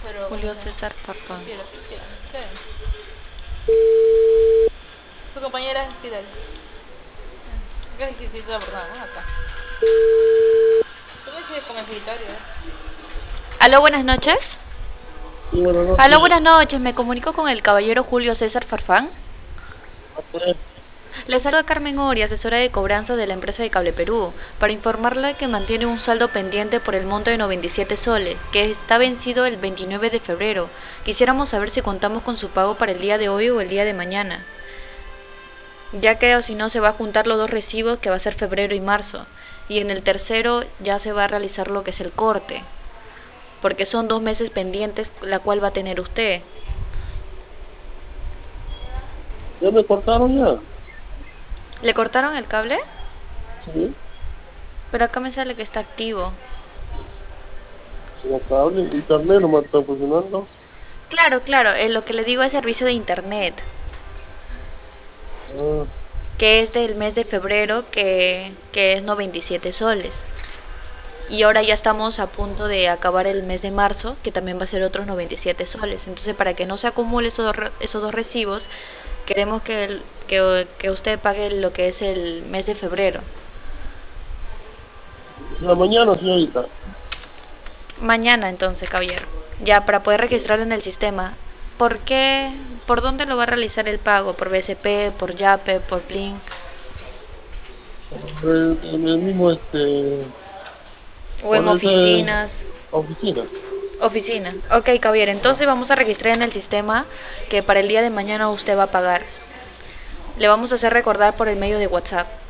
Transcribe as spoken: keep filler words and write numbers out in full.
Pero, ¿cómo Julio se llama? César Farfán. Sí, lo que quieran. Sí. Tu compañera, sí, dale. Acá sí, sí, toda verdad, ¿no? Acá. Tú me sigues como escritorio, ¿eh? Aló, buenas noches. Sí, buenas Aló, noches. buenas noches. Me comunico con el caballero Julio César Farfán. Eh, Le saluda Carmen Ori, asesora de cobranza de la empresa de Cable Perú, para informarle que mantiene un saldo pendiente por el monto de noventa y siete soles, que está vencido el veintinueve de febrero. Quisiéramos saber si contamos con su pago para el día de hoy o el día de mañana, ya que o si no se va a juntar los dos recibos, que va a ser febrero y marzo, y en el tercero ya se va a realizar lo que es el corte, porque son dos meses pendientes la cual va a tener usted. ¿Ya me cortaron ya? ¿Le cortaron el cable? Sí. Pero acá me sale que está activo. La cable, internet no me está funcionando. Claro, claro, eh, lo que le digo es servicio de internet, Ah, que es del mes de febrero, que, que es noventa y siete soles. Y ahora ya estamos a punto de acabar el mes de marzo, que también va a ser otros noventa y siete soles. Entonces, para que no se acumule esos dos, re- esos dos recibos, queremos que, el- que, que usted pague lo que es el mes de febrero. la mañana, señorita. Mañana entonces, caballero, ya para poder registrarlo en el sistema. ¿Por qué? ¿Por dónde lo va a realizar el pago? ¿Por B C P, por Yape, por Plin El, el- el mismo, este, o en ¿cuál es esa oficinas? oficina? Oficina. Ok, caballero, entonces vamos a registrar en el sistema que para el día de mañana usted va a pagar. Le vamos a hacer recordar por el medio de WhatsApp.